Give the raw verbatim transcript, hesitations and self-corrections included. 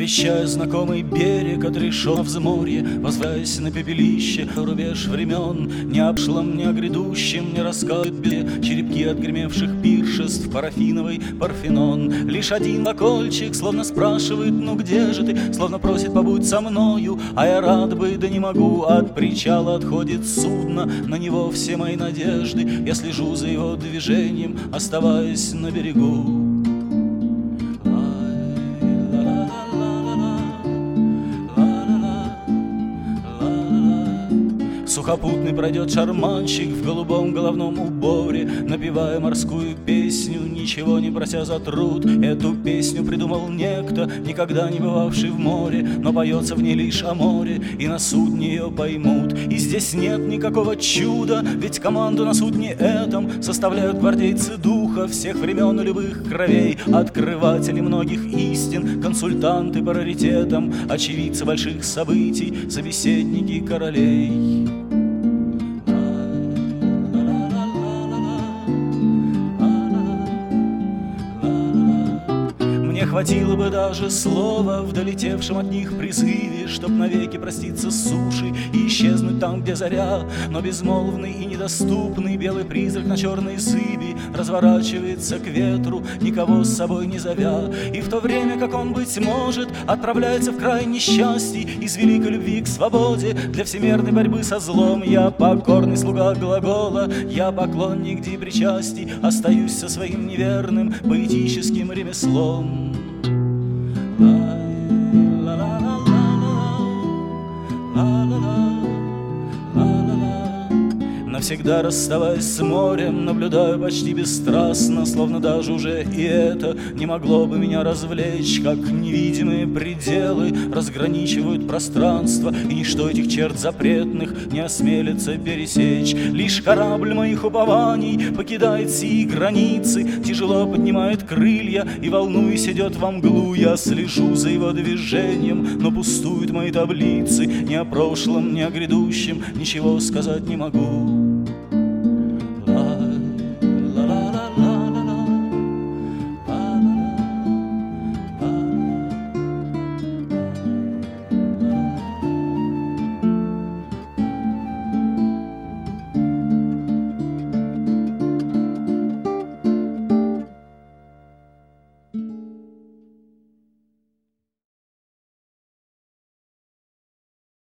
Встречая знакомый берег, отрешен взморье, возвращаясь на пепелище, рубеж времен, не о прошлом, не о грядущем, не рассказывает беде черепки отгремевших пиршеств, парафиновый Парфенон. Лишь один колокольчик словно спрашивает: ну где же ты? Словно просит: побудь со мною. А я рад бы, да не могу. От причала отходит судно, на него все мои надежды. Я слежу за его движением, оставаясь на берегу. Сухопутный пройдет шарманщик в голубом головном уборе, напевая морскую песню, ничего не прося за труд. Эту песню придумал некто, никогда не бывавший в море, но поется в ней лишь о море, и на судне ее поймут. И здесь нет никакого чуда, ведь команду на судне этом составляют гвардейцы духа всех времен и любых кровей, открыватели многих истин, консультанты по раритетам, очевидцы больших событий, собеседники королей. Мне хватило бы даже слова в долетевшем от них призыве, чтоб навеки проститься с суши и исчезнуть там, где заря. Но безмолвный и недоступный белый призрак на черной зыби разворачивается к ветру, никого с собой не зовя. И в то время, как он, быть может, отправляется в край несчастий из великой любви к свободе для всемирной борьбы со злом, я покорный слуга глагола, я поклонник дипричастий, остаюсь со своим неверным поэтическим ремеслом. Навсегда расставаясь с морем, наблюдаю почти бесстрастно, словно даже уже и это не могло бы меня развлечь, как невидимые пределы разграничивают пространство, и ничто этих черт запретных не осмелится пересечь. Лишь корабль моих упований покидает сии границы, тяжело поднимает крылья и, волнуясь, идет во мглу. Я слежу за его движением, но пустуют мои таблицы, ни о прошлом, ни о грядущем ничего сказать не могу.